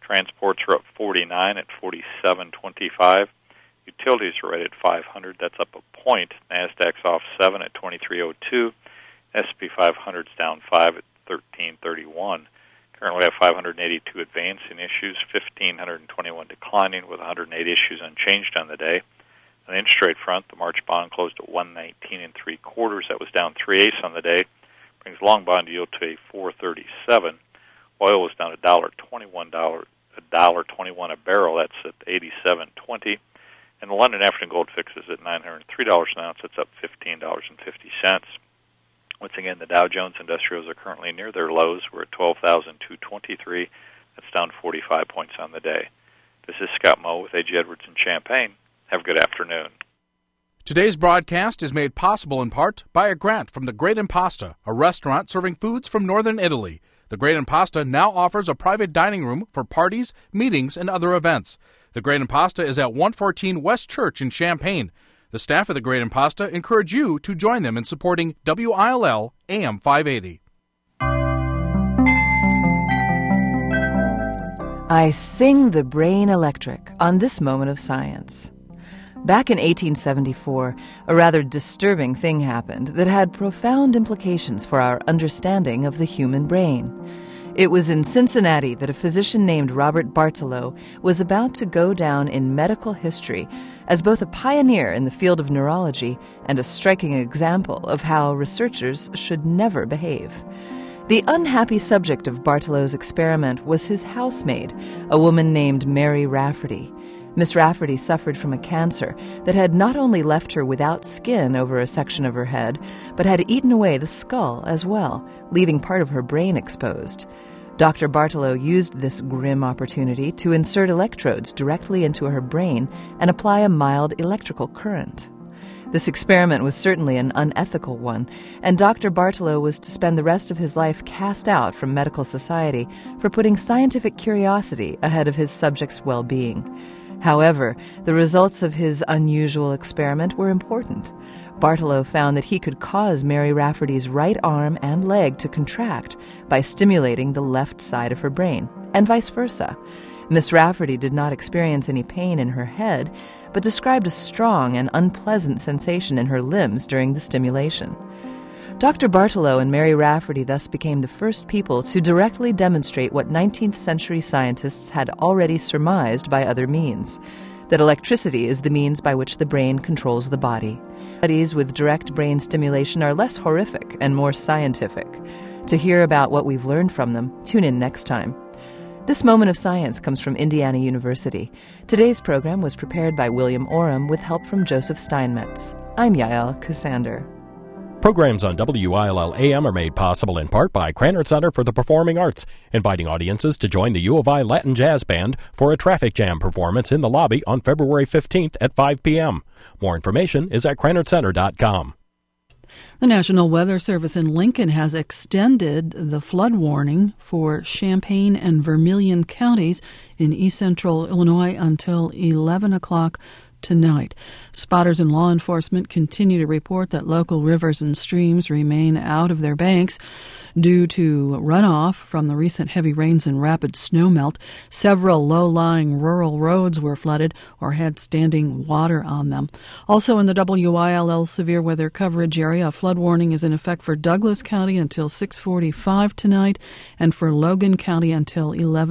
Transports are up 49 at 47.25. Utilities are right at 500. That's up a point. NASDAQ's off 7 at 23.02. S&P 500's down 5 at 13.31. Currently have 582 advancing issues, 1,521 declining, with 108 issues unchanged on the day. On the interest rate front, the March bond closed at 119 3/4. That was down 3/8 on the day. Brings long bond yield to a 4.37. Oil was down $1.21 a barrel. That's at 87.20. And the London African Gold Fix is at $903 an ounce. It's up $15.50. Once again, the Dow Jones Industrials are currently near their lows. We're at 12,223. That's down 45 points on the day. This is Scott Moe with A.G. Edwards in Champaign. Have a good afternoon. Today's broadcast is made possible in part by a grant from the Great Impasta, a restaurant serving foods from northern Italy. The Great Impasta now offers a private dining room for parties, meetings, and other events. The Great Impasta is at 114 West Church in Champaign. The staff of the Great Impasta encourage you to join them in supporting WILL AM 580. I sing the brain electric on this moment of science. Back in 1874, a rather disturbing thing happened that had profound implications for our understanding of the human brain. It was in Cincinnati that a physician named Robert Bartolow was about to go down in medical history as both a pioneer in the field of neurology and a striking example of how researchers should never behave. The unhappy subject of Bartolow's experiment was his housemaid, a woman named Mary Rafferty. Miss Rafferty suffered from a cancer that had not only left her without skin over a section of her head, but had eaten away the skull as well, leaving part of her brain exposed. Dr. Bartolow used this grim opportunity to insert electrodes directly into her brain and apply a mild electrical current. This experiment was certainly an unethical one, and Dr. Bartolow was to spend the rest of his life cast out from medical society for putting scientific curiosity ahead of his subject's well-being. However, the results of his unusual experiment were important. Bartolow found that he could cause Mary Rafferty's right arm and leg to contract by stimulating the left side of her brain, and vice versa. Miss Rafferty did not experience any pain in her head, but described a strong and unpleasant sensation in her limbs during the stimulation. Dr. Bartolow and Mary Rafferty thus became the first people to directly demonstrate what 19th century scientists had already surmised by other means, that electricity is the means by which the brain controls the body. Studies with direct brain stimulation are less horrific and more scientific. To hear about what we've learned from them, tune in next time. This Moment of Science comes from Indiana University. Today's program was prepared by William Oram with help from Joseph Steinmetz. I'm Yael Cassander. Programs on WILL-AM are made possible in part by Krannert Center for the Performing Arts, inviting audiences to join the U of I Latin Jazz Band for a traffic jam performance in the lobby on February 15th at 5 p.m. More information is at KrannertCenter.com. The National Weather Service in Lincoln has extended the flood warning for Champaign and Vermilion counties in east central Illinois until 11 o'clock tonight. Spotters and law enforcement continue to report that local rivers and streams remain out of their banks due to runoff from the recent heavy rains and rapid snowmelt. Several low-lying rural roads were flooded or had standing water on them. Also in the WILL severe weather coverage area, a flood warning is in effect for Douglas County until 6:45 tonight and for Logan County until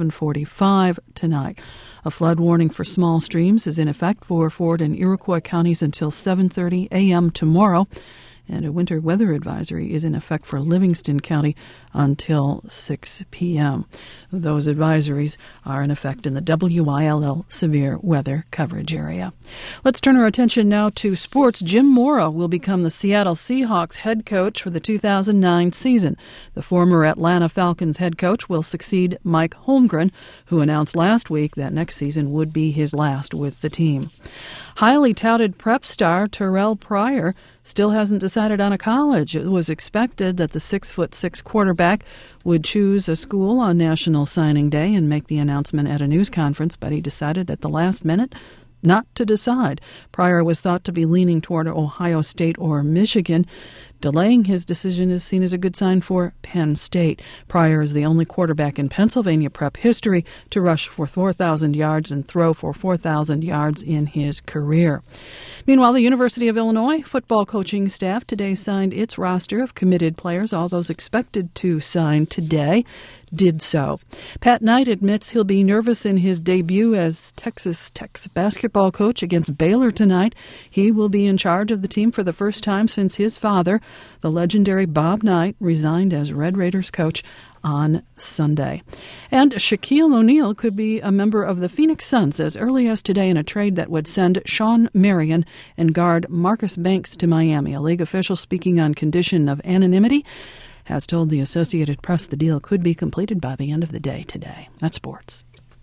11:45 tonight. A flood warning for small streams is in effect for Ford and Iroquois counties until 7:30 a.m. tomorrow. And a winter weather advisory is in effect for Livingston County until 6 p.m. Those advisories are in effect in the WILL severe weather coverage area. Let's turn our attention now to sports. Jim Mora will become the Seattle Seahawks head coach for the 2009 season. The former Atlanta Falcons head coach will succeed Mike Holmgren, who announced last week that next season would be his last with the team. Highly touted prep star Terrell Pryor still hasn't decided on a college. It was expected that the 6'6" quarterback would choose a school on National Signing Day and make the announcement at a news conference, but he decided at the last minute not to decide. Pryor was thought to be leaning toward Ohio State or Michigan. Delaying his decision is seen as a good sign for Penn State. Pryor is the only quarterback in Pennsylvania prep history to rush for 4,000 yards and throw for 4,000 yards in his career. Meanwhile, the University of Illinois football coaching staff today signed its roster of committed players. All those expected to sign today did so. Pat Knight admits he'll be nervous in his debut as Texas Tech's basketball coach against Baylor tonight. He will be in charge of the team for the first time since his father, the legendary Bob Knight, resigned as Red Raiders coach on Sunday. And Shaquille O'Neal could be a member of the Phoenix Suns as early as today in a trade that would send Sean Marion and guard Marcus Banks to Miami. A league official speaking on condition of anonymity has told the Associated Press the deal could be completed by the end of the day today. That's sports.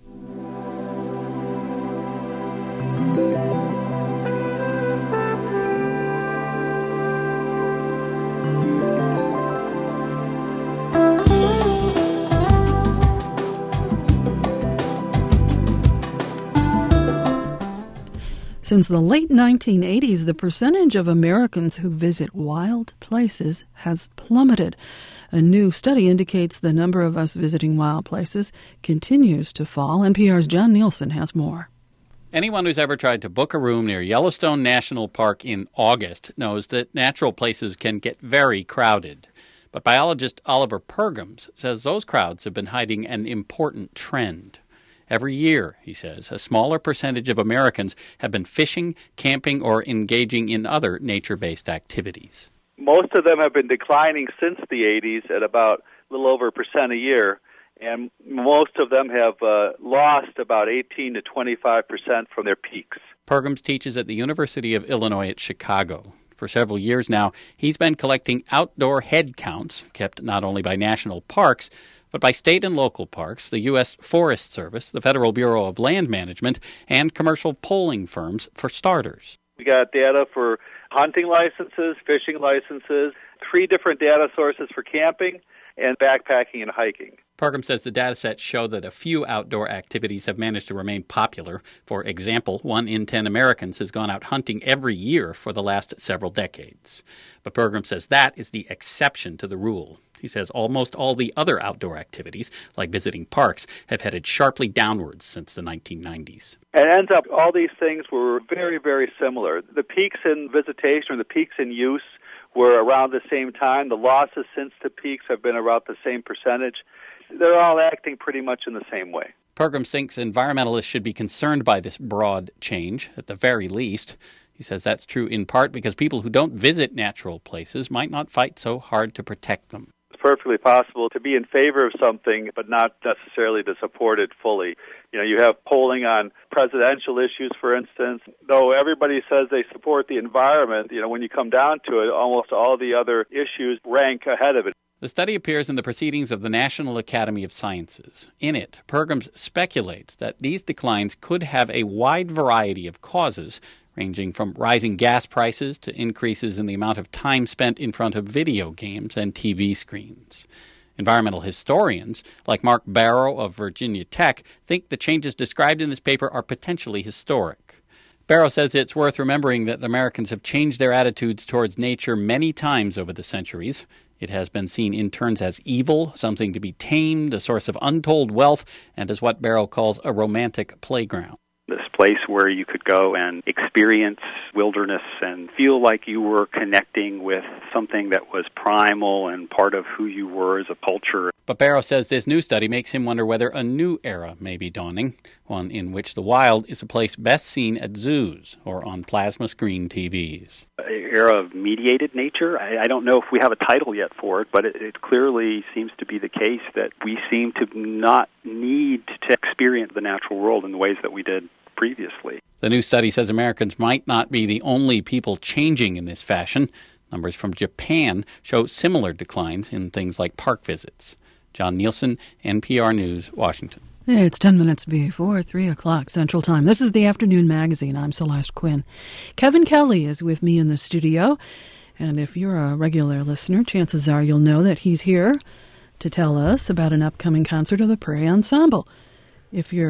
Since the late 1980s, the percentage of Americans who visit wild places has plummeted. A new study indicates the number of us visiting wild places continues to fall. NPR's John Nielsen has more. Anyone who's ever tried to book a room near Yellowstone National Park in August knows that natural places can get very crowded. But biologist Oliver Pergams says those crowds have been hiding an important trend. Every year, he says, a smaller percentage of Americans have been fishing, camping, or engaging in other nature-based activities. Most of them have been declining since the 80s at about a little over 1% a year, and most of them have lost about 18 to 25% from their peaks. Pergams teaches at the University of Illinois at Chicago. For several years now, he's been collecting outdoor head counts, kept not only by national parks, but by state and local parks, the U.S. Forest Service, the Federal Bureau of Land Management, and commercial polling firms, for starters. We got data for hunting licenses, fishing licenses, 3 different data sources for camping, and backpacking and hiking. Pergam says the data sets show that a few outdoor activities have managed to remain popular. For example, 1 in 10 Americans has gone out hunting every year for the last several decades. But Pergam says that is the exception to the rule. He says almost all the other outdoor activities, like visiting parks, have headed sharply downwards since the 1990s. It ends up all these things were very, very similar. The peaks in visitation or the peaks in use were around the same time. The losses since the peaks have been about the same percentage. They're all acting pretty much in the same way. Pergam thinks environmentalists should be concerned by this broad change, at the very least. He says that's true in part because people who don't visit natural places might not fight so hard to protect them. It's perfectly possible to be in favor of something, but not necessarily to support it fully. You know, you have polling on presidential issues, for instance. Though everybody says they support the environment, when you come down to it, almost all the other issues rank ahead of it. The study appears in the Proceedings of the National Academy of Sciences. In it, Pergams speculates that these declines could have a wide variety of causes, ranging from rising gas prices to increases in the amount of time spent in front of video games and TV screens. Environmental historians, like Mark Barrow of Virginia Tech, think the changes described in this paper are potentially historic. Barrow says it's worth remembering that Americans have changed their attitudes towards nature many times over the centuries. It has been seen in turns as evil, something to be tamed, a source of untold wealth, and as what Barrow calls a romantic playground. This place where you could go and experience wilderness and feel like you were connecting with something that was primal and part of who you were as a culture. But Barrow says this new study makes him wonder whether a new era may be dawning, one in which the wild is a place best seen at zoos or on plasma screen TVs. Era of mediated nature? I don't know if we have a title yet for it, but it clearly seems to be the case that we seem to not need to experience the natural world in the ways that we did previously. The new study says Americans might not be the only people changing in this fashion. Numbers from Japan show similar declines in things like park visits. John Nielsen, NPR News, Washington. It's 10 minutes before 3 o'clock Central Time. This is the Afternoon Magazine. I'm Celeste Quinn. Kevin Kelly is with me in the studio. And if you're a regular listener, chances are you'll know that he's here to tell us about an upcoming concert of the Prairie Ensemble. If you're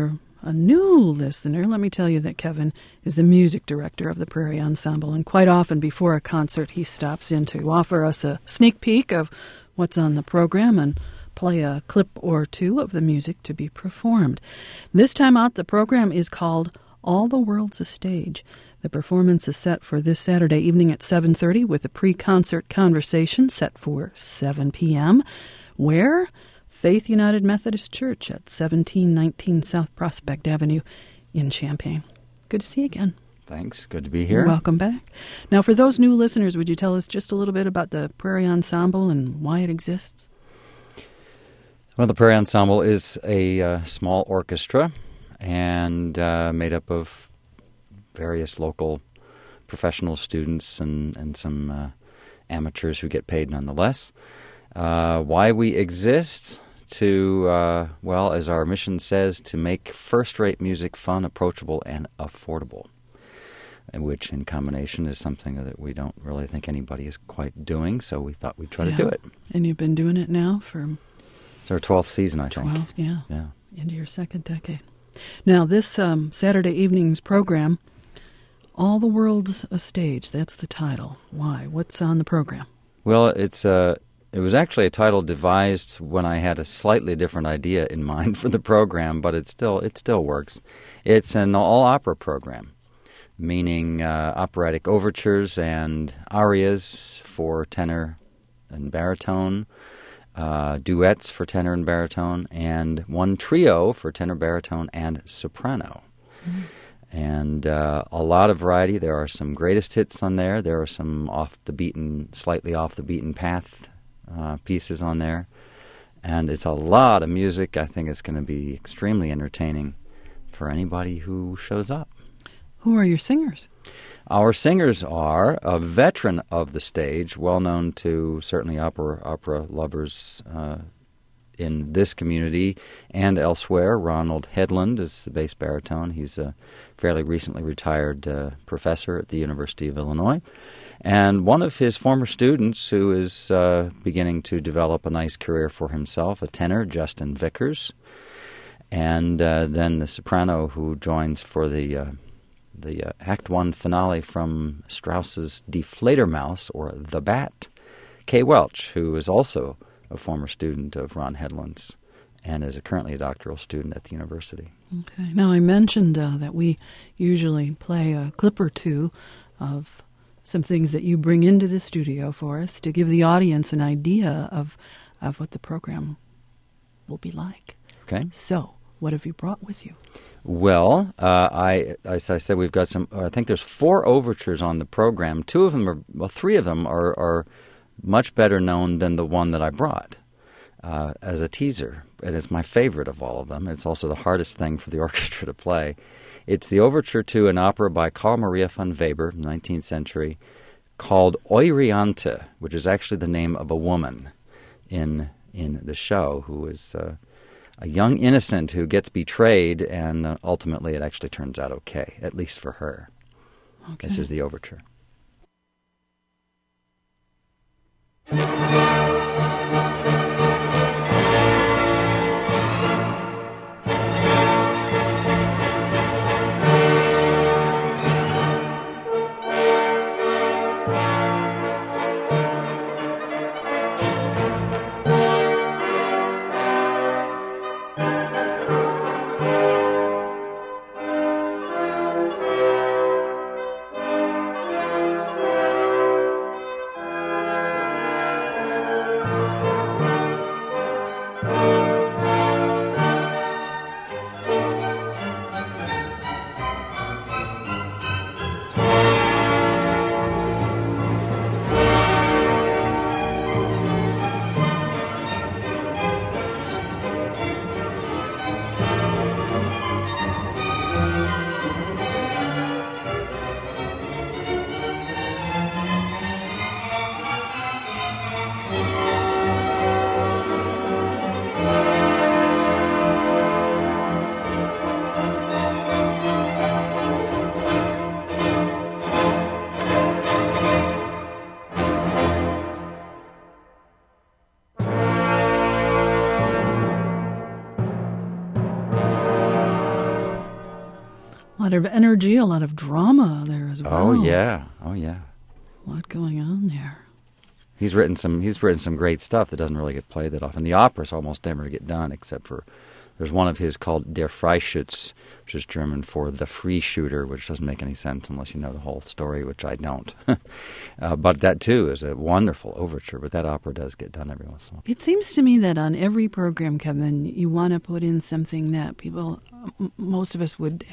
a new listener, let me tell you that Kevin is the music director of the Prairie Ensemble, and quite often before a concert he stops in to offer us a sneak peek of what's on the program and play a clip or two of the music to be performed. This time out, the program is called All the World's a Stage. The performance is set for this Saturday evening at 7:30 with a pre-concert conversation set for 7 p.m. Where? Faith United Methodist Church at 1719 South Prospect Avenue in Champaign. Good to see you again. Thanks. Good to be here. Welcome back. Now, for those new listeners, would you tell us just a little bit about the Prairie Ensemble and why it exists? Well, the Prairie Ensemble is a small orchestra and made up of various local professional students and some amateurs who get paid nonetheless. Why we exist? To, well, as our mission says, to make first-rate music fun, approachable, and affordable, which in combination is something that we don't really think anybody is quite doing, so we thought we'd try to do it. And you've been doing it now for... It's our 12th season, I think. 12, yeah. Yeah. Into your second decade. Now, this Saturday evening's program, All the World's a Stage, that's the title. Why? What's on the program? Well, it was actually a title devised when I had a slightly different idea in mind for the program, but it still works. It's an all-opera program, meaning operatic overtures and arias for tenor and baritone, duets for tenor and baritone, and one trio for tenor, baritone, and soprano. Mm-hmm. And a lot of variety. There are some greatest hits on there. There are some slightly off the beaten path pieces on there. And it's a lot of music. I think it's going to be extremely entertaining for anybody who shows up. Who are your singers? Our singers are a veteran of the stage, well known to certainly opera lovers in this community and elsewhere. Ronald Headland is the bass baritone. He's a fairly recently retired professor at the University of Illinois. And one of his former students who is beginning to develop a nice career for himself, a tenor, Justin Vickers. And then the soprano who joins for the Act 1 finale from Strauss's Die Fledermaus, or The Bat, Kay Welch, who is also a former student of Ron Headland's and is currently a doctoral student at the university. Okay. Now, I mentioned that we usually play a clip or two of some things that you bring into the studio for us to give the audience an idea of what the program will be like. Okay. So, what have you brought with you? Well, as I said, we've got some. I think there's 4 overtures on the program. 3 of them are much better known than the one that I brought as a teaser, and it's my favorite of all of them. It's also the hardest thing for the orchestra to play. It's the overture to an opera by Carl Maria von Weber, 19th century, called Euryanthe, which is actually the name of a woman in the show who is a young innocent who gets betrayed, and ultimately it actually turns out okay, at least for her. Okay. This is the overture. A lot of energy, a lot of drama there as well. Oh yeah. A lot going on there. He's written some great stuff that doesn't really get played that often. The operas almost never get done, except for there's one of his called Der Freischütz, which is German for the free shooter, which doesn't make any sense unless you know the whole story, which I don't. But that too is a wonderful overture. But that opera does get done every once in a while. It seems to me that on every program, Kevin, you want to put in something that most of us would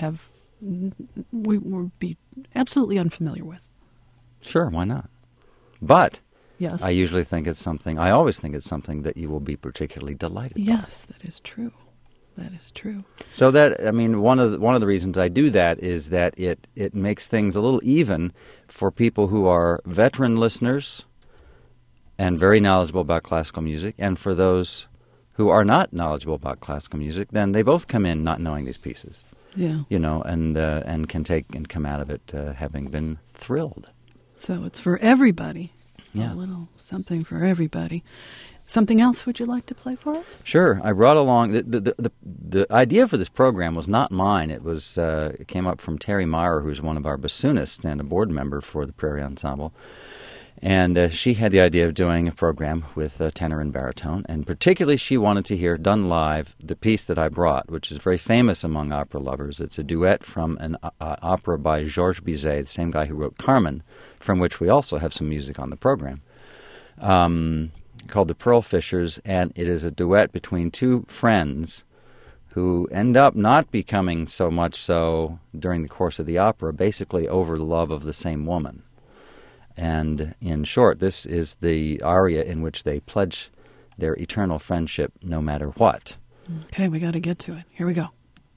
be absolutely unfamiliar with. Sure, why not? But yes. I always think it's something that you will be particularly delighted by. Yes, that is true. That is true. So one of the reasons I do that is that it makes things a little even for people who are veteran listeners and very knowledgeable about classical music, and for those who are not knowledgeable about classical music, then they both come in not knowing these pieces. Yeah. And can come out of it having been thrilled. So it's for everybody. Yeah. A little something for everybody. Something else would you like to play for us? Sure. I brought along the idea for this program was not mine. It came up from Terry Meyer, who's one of our bassoonists and a board member for the Prairie Ensemble. And she had the idea of doing a program with tenor and baritone, and particularly she wanted to hear done live the piece that I brought, which is very famous among opera lovers. It's a duet from an opera by Georges Bizet, the same guy who wrote Carmen, from which we also have some music on the program, called The Pearl Fishers, and it is a duet between two friends who end up not becoming so much so during the course of the opera, basically over the love of the same woman. And in short, this is the aria in which they pledge their eternal friendship no matter what. Okay, we got to get to it. Here we go.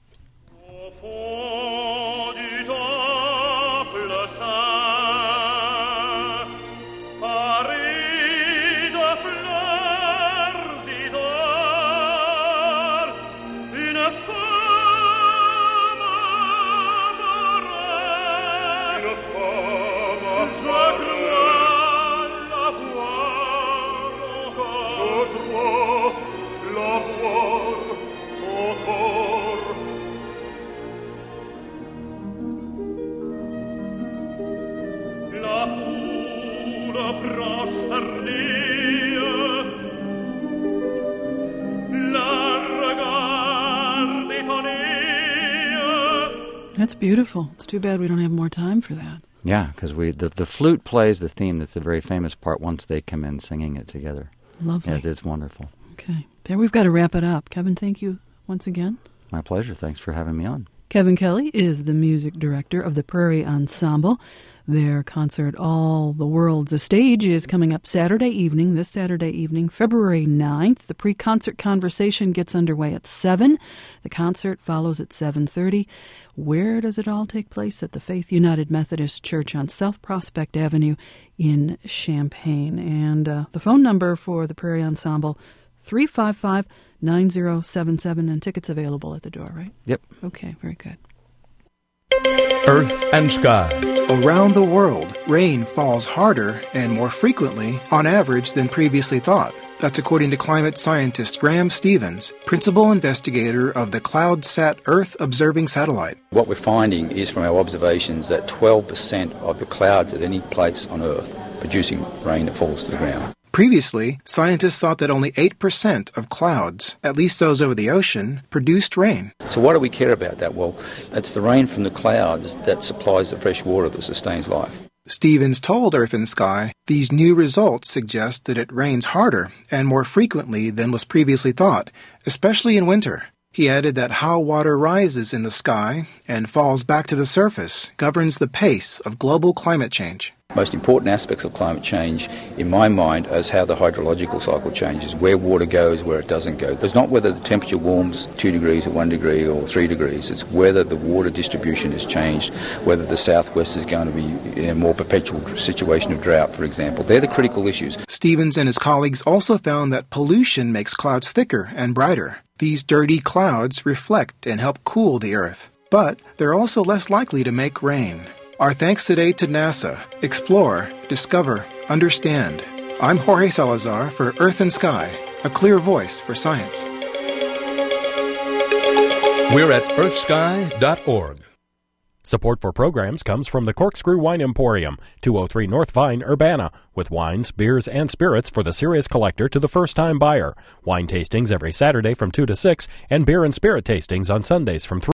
That's beautiful. It's too bad we don't have more time for that. Yeah, because the flute plays the theme that's a very famous part once they come in singing it together. Lovely. Yeah, it is wonderful. Okay. There, we've got to wrap it up. Kevin, thank you once again. My pleasure. Thanks for having me on. Kevin Kelly is the music director of the Prairie Ensemble. Their concert, All the World's a Stage, is coming up this Saturday evening, February 9th. The pre-concert conversation gets underway at 7. The concert follows at 7:30. Where does it all take place? At the Faith United Methodist Church on South Prospect Avenue in Champaign. And the phone number for the Prairie Ensemble, 355-9077, and tickets available at the door, right? Yep. Okay, very good. Earth and Sky. Around the world, rain falls harder and more frequently, on average, than previously thought. That's according to climate scientist Graham Stevens, principal investigator of the CloudSat Earth Observing Satellite. What we're finding is from our observations that 12% of the clouds at any place on Earth producing rain that falls to the ground. Previously, scientists thought that only 8% of clouds, at least those over the ocean, produced rain. So why do we care about that? Well, it's the rain from the clouds that supplies the fresh water that sustains life. Stevens told Earth and Sky these new results suggest that it rains harder and more frequently than was previously thought, especially in winter. He added that how water rises in the sky and falls back to the surface governs the pace of global climate change. Most important aspects of climate change, in my mind, is how the hydrological cycle changes, where water goes, where it doesn't go. It's not whether the temperature warms 2 degrees or 1 degree or 3 degrees. It's whether the water distribution has changed, whether the southwest is going to be in a more perpetual situation of drought, for example. They're the critical issues. Stevens and his colleagues also found that pollution makes clouds thicker and brighter. These dirty clouds reflect and help cool the Earth, but they're also less likely to make rain. Our thanks today to NASA. Explore, discover, understand. I'm Jorge Salazar for Earth and Sky, a clear voice for science. We're at earthsky.org. Support for programs comes from the Corkscrew Wine Emporium, 203 North Vine, Urbana, with wines, beers, and spirits for the serious collector to the first-time buyer. Wine tastings every Saturday from 2 to 6, and beer and spirit tastings on Sundays from 3